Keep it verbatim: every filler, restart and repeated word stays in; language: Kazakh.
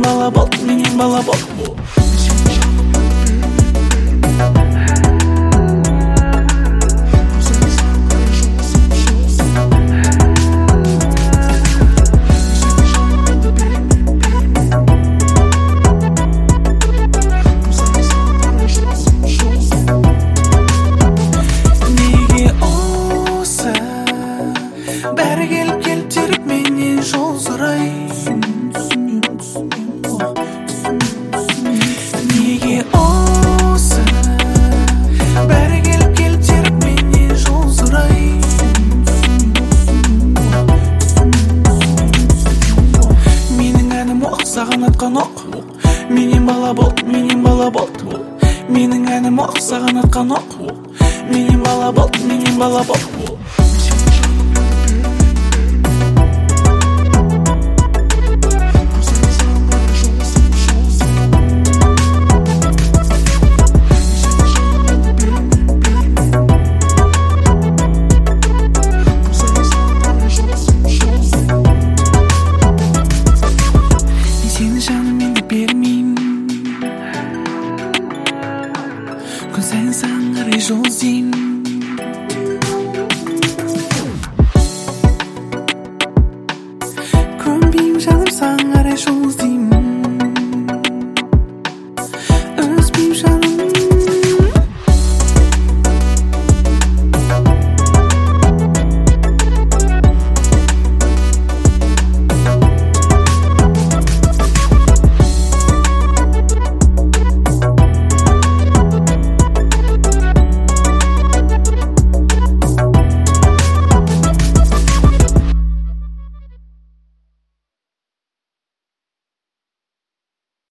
менен бала болт, менен бала болт. Бәрі келіп келіп теріп менен жол сұрай. Неге осы? Бәрі келіп келіп теріп менен жол сұрай. Менің әнім оқ, саған атқан оқ. Менен бала болт, менен бала болт. Менің әнім оқ, саған атқан оқ. Менен бала болт, менен бала болт. Күн сайын саған қарай жол іздеймін.